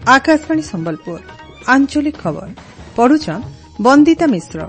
आकाशवाणी संबलपुर आंचलिक खबर पढ़ुछन बंदिता मिश्र।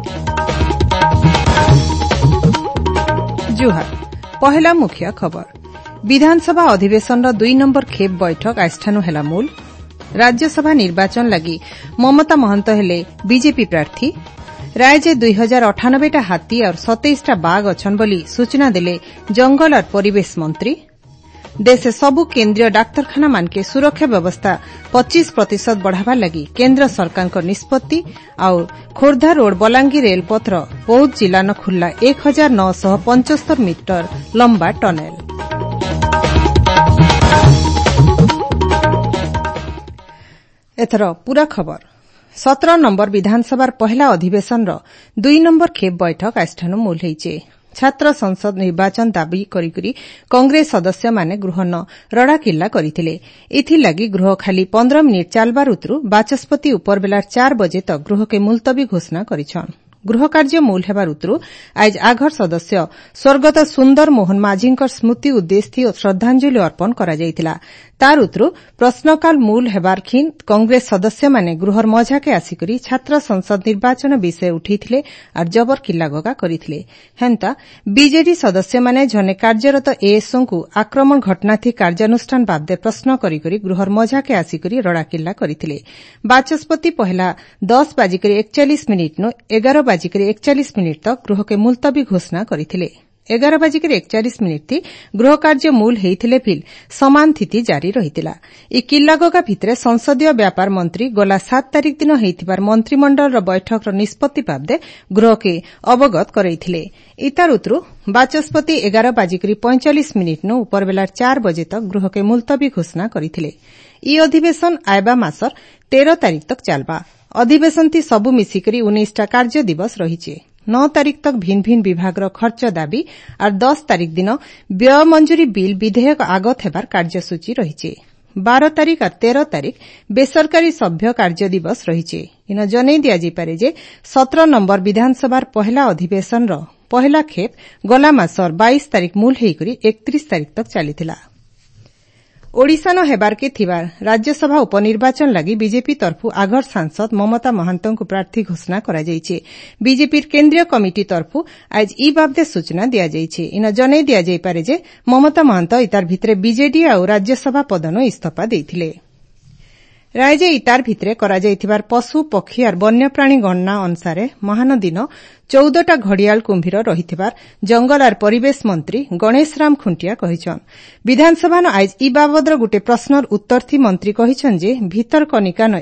जुहार पहला मुख्य खबर विधानसभा अधिवेशन 2 नंबर खेप बैठक आजठानु हेला मूल। राज्यसभा निर्वाचन लगी ममता महंत हेले बीजेपी प्रार्थी। राज्य 2098 हाथी और 27 बाघ अछन बोली सूचना देले जंगल और परिवेश मंत्री। देश सबु केन्द्रीय डाक्तरखाना मानके सुरक्षा व्यवस्था 25% बढ़ावा लगी केन्द्र सरकार को निष्पत्ति। और खोर्धा रोड बलांगीर रेलपथर बौद्ध जिला न खुल्ला 1975 मीटर लंबा टनेल। एथर पूरा खबर 17 नंबर विधानसभा पहला अधिवेशन 2 नंबर खेप बैठक आजठानु मूल होइछे। छात्र संसद निर्वाचन दाबी करी कांग्रेस सदस्य माने गृह न रड़ाकिल्ला करथिले। इथिलागी गृह खाली 15 मिनिट चालबार उतरु बाचस्पति उपर बेला 4 बजे तक गृह के मुलतवी घोषणा करिछन। गृह कार्य मूल हेबार उतरु आज आघर सदस्य स्वर्गत सुंदर मोहन माझींकर स्मृति उद्देश्य श्रद्धांजलि अर्पण करा जायतिला। तार उतरु प्रश्नकाल मूल हेबार खिन कांग्रेस सदस्य माने गृहर मजाके आसिकरी छात्र संसद निर्वाचन विषय उठैथिले और जबर किल्लागोगा करिथिले। हेंता बीजेडी सदस्य माने जने कार्यरत एएसओ को आक्रमण घटना थी कार्यानुष्ठान बाबदे प्रश्न करी गृहर मजाके आसिकरी रड़ाकिल्ला करिथिले। बाचस्पति पहला 10:41 नु 11:41 तक गृह के मुलतवी घोषणा करिथिले। 11:41 थी गृह कार्य मूल हेइथिले फिल समान स्थिति जारी रहितिला। इ किल्लागोगा भितरे संसदीय व्यापार मंत्री गला 7 तारिख दिन हेइथिबार मंत्रिमंडल बैठक निष्पत्ति बाबदे गृह के अवगत करैथिले। इतार उतरु बाचस्पति 11:45 नु उपर बेला 4 बजे तक गृह के मुलतवी घोषणा करिथिले। इ अधिवेशन आयबा मासर 13 तारिख तक चालबा। अधिवेशन थी सबु मिसिकरी 19टा कार्य दिवस रहिछे। 9 तारिख तक भिन्न भिन्न विभाग खर्च दाबी और 10 तारिख दिन व्यय मंजूरी बिल विधेयक आगत हेबार कार्यसूची रहिछे। 12 तारिख और 13 तारिख बेसरकारी सभ्य कार्य दिवस रहिछे। इन जनै दिया जाइपारे जे 17 नंबर विधानसभा पहला अधिवेशन पहला खेप गला मासर 22 तारिख मूल हेइकरी 31 तारिख तक चलीथिला। ओडिशा न हेबार के थिबार राज्यसभा उपनिर्वाचन लगी बीजेपी तरफु आघर सांसद ममता महंत को प्रार्थी घोषणा करा जाइछे। बीजेपी केन्द्रीय कमिटी तरफु आज इ बाबदे सूचना दिया जाइछे। इन जनै दिया जाइपारे जे ममता महंत इतार भितरे बीजेडी और राज्यसभा पदनो इस्तीफा देइथिले। राज्य इतार भितरे करा जाइथिबार पशु पक्षी और वन्यप्राणी गणना अनुसार महानदीन 14टा घड़ियाल कुंभीर रहिथिबार जंगल और परिवेश मंत्री गणेश राम खुंटिया कहिछन। विधानसभा आज इ बाबदर गोटे प्रश्नर उत्तर थी मंत्री कहिछन जे भितरकनिकान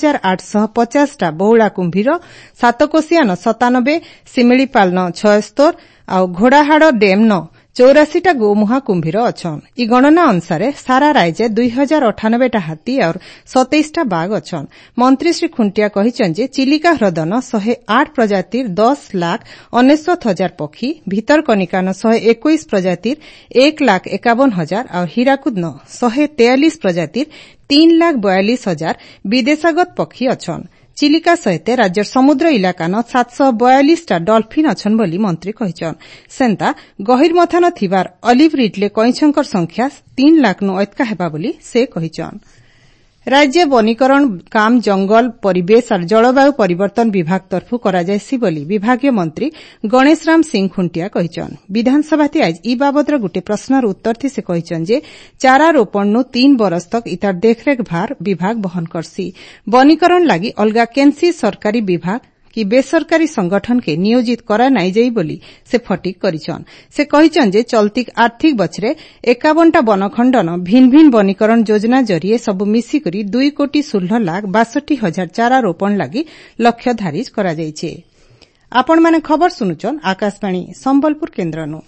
1850टा बौला कुंभीर, सातकोशियान 97, सिमिलीपालन 76 और घोड़ाहाड़ डेम 84टा गोमुहा कुंभीर अछन। इ गणना अनुसार सारा राज्य 2098टा हाथी और 27टा बाघ अछन। मंत्री श्री खुंटिया कहिछन जे चिलिका ह्रदन 108 प्रजातिर 10,69,000 पक्षी, भितरकनिकान 121 प्रजातिर 1,51,000 और हीराकुद 143 प्रजातिर 3,42,000 विदेशागत पक्षी अछन। चिलिका सहित राज्य समुद्र इलाकान 742टा डल्फिन अछन बोली मंत्री कहिछन। सेंता गहिर मथान थिबार अलिव रिडले कइछंकर संख्या 3 लाख नु अतका हेबा बोली से कहिछन। राज्य वनीकरण काम जंगल परिवेश और जलवायु परिवर्तन विभाग तरफु करा जायसी बोली विभागीय मंत्री गणेश राम सिंह खुंटिया कहिछन। विधानसभा थी आज इ बाबदर गोटे प्रश्नर उत्तर थी से कहिछन जे चारा रोपण नु 3 बरस तक इतार देखरेख भार विभाग बहन करसी। वनीकरण लागि अलगा केन्सी सरकारी विभाग कि बेसरकारी संगठन के नियोजित करा नाइ जाई बोली से फटिक करिछन। से कहिछन जे चलती आर्थिक बछरे 51टा वनखण्डन भिन्न भिन्न वनीकरण योजना जरिए सब मिसिकरी 2,16,62,000 चारा रोपण लागि लक्ष्य धारिज करा जाइछे। आपण माने खबर सुनुचन आकाशवाणी संबलपुर केन्द्रनु।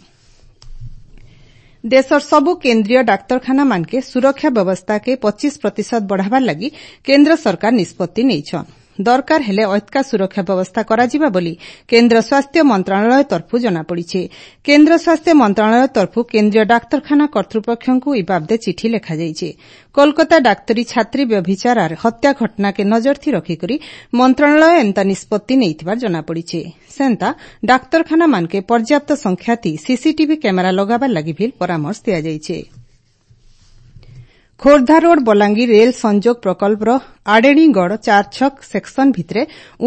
देशर सबु केन्द्रीय डाक्तरखाना मानके सुरक्षा व्यवस्था के 25% बढ़ावा लगी केन्द्र सरकार निष्पत्ति नेइछन। दरकार हेले अतका सुरक्षा व्यवस्था कराजिबा बोली केन्द्र स्वास्थ्य मंत्रालय तरफु जना पड़िछे। केन्द्र स्वास्थ्य मंत्रालय तरफु केन्द्रीय डाक्तरखाना कर्तृपक्षଙ୍କୁ इ बाबदे चिठी लेखा जाइछे। कोलकाता डाक्तरी छात्री व्यभिचार और हत्या घटना के नजर थी रखिकरी मंत्रालय एंता निष्पत्ति नेइथिबार जना पड़िछे। सेंता डाक्तरखाना मानके पर्याप्त संख्या थी सीसीटीवी कैमेरा लगाबार लागि भी परामर्श दिया जाइछे। ଖୋର୍ଦ୍ଧା ରୋଡ ବଲାଙ୍ଗୀର ରେଲ ସଂଯୋଗ ପ୍ରକଳ୍ପର ଆଡେଣିଗଡ଼ 4 ଛକ ସେକ୍ସନ ଭିତରେ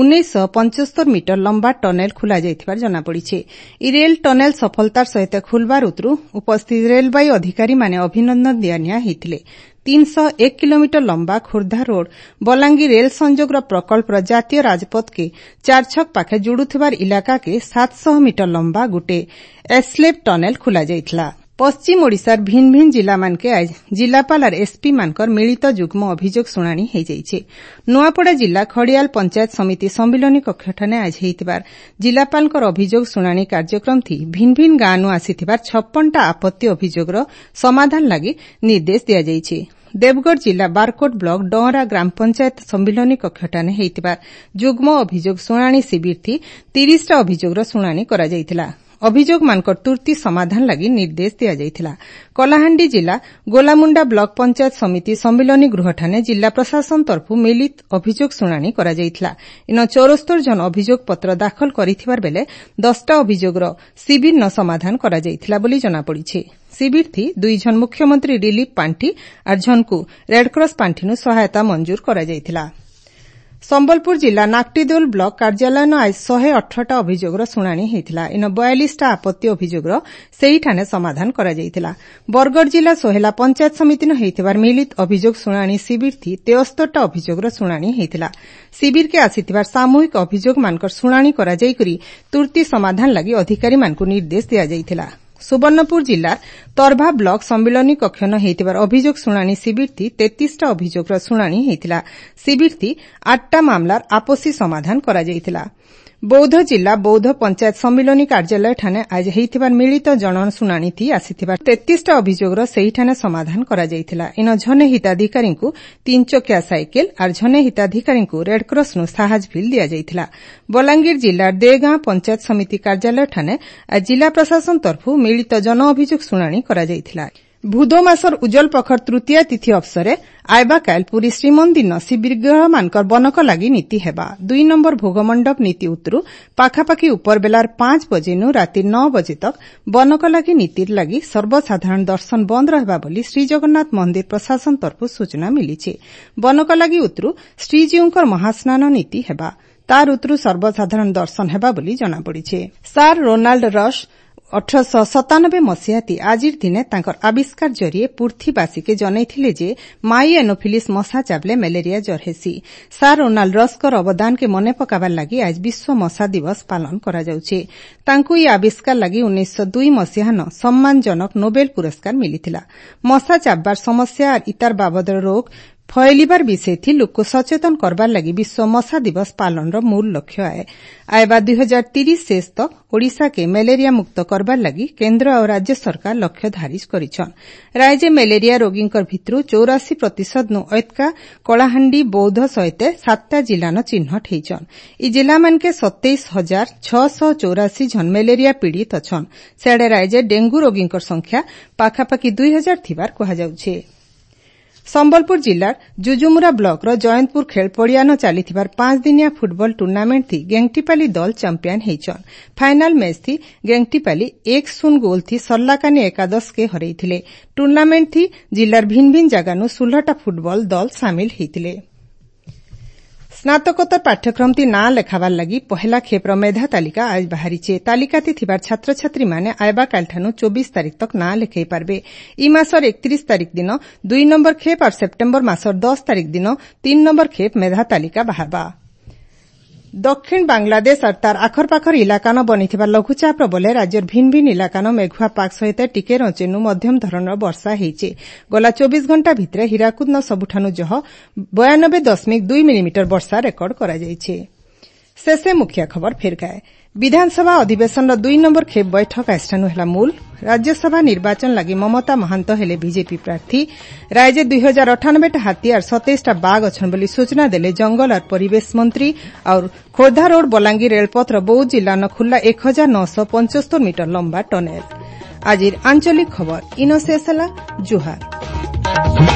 1975 ମିଟର ଲମ୍ବା ଟନେଲ ଖୋଲାଯାଇଥିବାର ଜଣାପଡ଼ିଛି। ଏହି ରେଲ ଟନେଲ ସଫଳତାର ସହିତ ଖୋଲବାରୁ ଉପସ୍ଥିତ ରେଳବାଇ ଅଧିକାରୀମାନେ ଅଭିନନ୍ଦନ ଦିଆନିଆ ହୋଇଥିଲେ। 301 କିଲୋମିଟର ଲମ୍ବା ଖୋର୍ଦ୍ଧା ରୋଡ ବଲାଙ୍ଗୀର ରେଲ ସଂଯୋଗର ପ୍ରକଳ୍ପର ଜାତୀୟ ରାଜପଥକେ 4 ଛକ ପାଖେ ଯୋଡୁଥିବାର ଇଲାକାକେ 700 ମିଟର ଲମ୍ବା ଗୋटे ଏସ୍ଲେବ୍ ଟନେଲ ଖୋଲାଯାଇଥିଲା। पश्चिम ओडिशार भिन्न भिन्न जिल्लामानके आज जिल्लापाल और एसपी मानकर मिलित जुग्म अभियोग शुणाणी होइजाइछे। नुआपड़ा जिल्ला खड़ियाल पंचायत समिति सम्मिलनी कक्षठाने आज हेइतिबार जिल्लापालकर अभियोग शुणाणी कार्यक्रम थी भिन्न भिन्न गाँवनु आसिथिबार 56टा आपत्ति अभियोगर समाधान लागि निर्देश दियाଯାଇଛି। देवगढ़ जिल्ला बारकोट ब्लॉक डोहरा ग्राम पंचायत सम्मिलनी कक्षठाने हेइतिबार जुग्म अभियोग शुणाणी शिविर थी 30टा अभियोगर शुणाणी कराଯାଇଥିଲା। अभियोग मानकर तुर्ती समाधान लागि निर्देश दियाଯାଇଥିଲା। कलाहांडी जिला गोलामुंडा ब्लॉक पंचायत समिति सम्मिलनी गृहठाने जिला प्रशासन तरफु मिलित अभियोग शुणाणी कराଯାଇଥିଲା। इन 74 जन अभियोग पत्र दाखल करिथिबार बेले 10टा अभियोगर शिविर न समाधान कराଯାଇଥିଲା बोली जनापड़िছে। शिविर थी 2 जन मुख्यमंत्री रिलीफ पांठी और जनकु रेडक्रॉस पांठीनु सहायता मंजूर कराଯାଇଥିଲା। संबलपुर जिला नाकटीदोल ब्लॉक कार्यालय आज 118टा अभियोगर शुणाणी होइतिला। इन 42टा आपत्ति अभियोगर सेहिठाने समाधान कराଯାଇଥିଲା। बरगढ़ जिला सोहेला पंचायत समिति होइतिबार मिलित अभियोग शुणाणी शिविर थी 73टा अभियोगर शुणाणी होइतिला। शिविर के आसिथिबार सामूहिक अभियोग मानकर शुणाणी कराଯାଇकरी तुर्ती समाधान लागि अधिकारी मानकु निर्देश दियाଯାଇଥିଲା। सुवर्णपुर जिल्लार तरभा ब्लॉक सम्मिलनी कक्षन हेइतिबार अभियोग शुणाणी शिविर थी 33टा अभियोगर शुणाणी हेइतिला। शिविर थी 8टा मामलार आपसी समाधान कराଯାଇଥିଲା। बौद्ध जिला बौद्ध पंचायत सम्मिलनी कार्यालय ठाने आज हेइतिबार मिलित जनगण शुणाणी थी आसिथिबार 33टा अभियोगर सेहिठाने समाधान कराଯାଇଥିଲା। इन जने हिताधिकारीଙ୍କୁ 3 चकिया साइकेल और जने हिताधिकारीଙ୍କୁ रेडक्रॉस नु साहाज बिल दियाଯାଇଥିଲା। बलांगीर जिल्लार देगां पंचायत समिति कार्यालय ठाने आज जिला प्रशासन तरफु मिलित जन अभियोग शुणाणी कराଯାଇଥିଲା। भूदो मासर उज्जवल पखर तृतीय तिथि अवसरे आयबा काल पुरी श्रीमंदिर न शिविरगृह मानकर बनक लागि नीति हेबा। 2 नंबर भोगमंडप नीति उतरु पाखापाखि उपर बेलार 5 बजे नु राति 9 बजे तक बनक लागि नीतिर लागि सर्वसाधारण दर्शन बंद रहबा बोली श्री जगन्नाथ मंदिर प्रशासन तरफु सूचना मिलिছে। बनक लागि उतरु श्रीजीउंकर महास्नान नीति हेबा। तार उतरु सर्वसाधारण दर्शन हेबा बोली जଣା पड़िছে। सार रोनाल्ड रश 1897 मसीहाती आजिर दिने तांकर आविष्कार जरिए पृथ्वीवासी जनईथिले जे माई एनोफिलिस मशा चाबले मलेरिया जर हेसी। सार रोनाल्ड रस्कर अवदान के मने पकाबार लागि आज विश्व मशा दिवस पालन करा जाउछे। तांकु ई आविष्कार लागि 1902 मसीहान सम्मानजनक नोबेल पुरस्कार मिलिथिला। मशा चाबबार समस्या और इतार बाबदर रोग फैलिबार विषय थी लोक सचेतन करबार लागि विश्व मशा दिवस पालन रो मूल लक्ष्य है। आयबा 2030 शेष तक ओडिशा के मलेरिया मुक्त करबार लागि केंद्र और राज्य सरकार लक्ष्य धारिज करिछन। राज्य मलेरिया रोगींकर भितरु 84% नु ऐतका कलाहांडी बौद्ध सहित 7टा जिला न चिन्हट हेइछन। ई जिला मानके 27,684 जन मलेरिया पीड़ित अछन। सेडे राज्य डेंगू रोगींकर संख्या पाखापाखि 2000 थिबार कहा जाउछे। संबलपुर जिल्लार जुजुमुरा ब्लॉक रो जयंतपुर खेल पड़ियान चलीथिबार 5 दिनिया फुटबॉल टूर्नामेंट थी गेंगटीपाली दल चैंपियन हेइछन। फाइनल मैच थी गेंगटीपाली 1-0 गोल थी सल्लाकानी एकादश के हरैथिले। टूर्नामेंट थी जिल्लार भिन्न भिन्न जगानु 16टा फुटबॉल दल सामिल हेइथिले। स्नातकोत्तर पाठ्यक्रम ती ना लेखाबार लागि पहला खेप्र मेधा तालिका आज बाहरीचे। तालिकाती थिबार छात्र छात्री माने आयबा कालठानु 24 तारिख तक ना लेखै पारबे। ई मासर 31 तारिख दिन 2 नंबर खेप और सेप्टेम्बर मासर 10 तारिख दिन 3 नंबर खेप मेधा तालिका बाहरबा। दक्षिण बांग्लादेश और तार आखरपाखर इलाकान बनिथिबा लघुचाप बले राज्यर भिन्न भिन्न इलाकान मेघुआ पाक सहित टिके रंचेनु मध्यम धरणर वर्षा हेइছে। गला 24 घंटा भितरे हीराकुद न सबुठानु जह 92.2 मिलीमीटर वर्षा रेकर्ड करा जाइছে। शेषे मुख्य खबर फेरकाए। विधानसभा अधिवेशन 2 नंबर खेप बैठक आष्टानु हेला मूल। राज्यसभा निर्वाचन लागि ममता महान्त हेले बीजेपी प्रार्थी। राज्य 2098 हाथी और 27टा बाघ अछन बोली सूचना देले जंगल और परिवेश मंत्री। और खोर्धा रोड बलांगीर रेलपथ बौद्ध जिल्ला न खुल्ला 1975 मीटर लंबा टनेल। आजिर आंचलिक खबर इनो शेष होला। जुहार।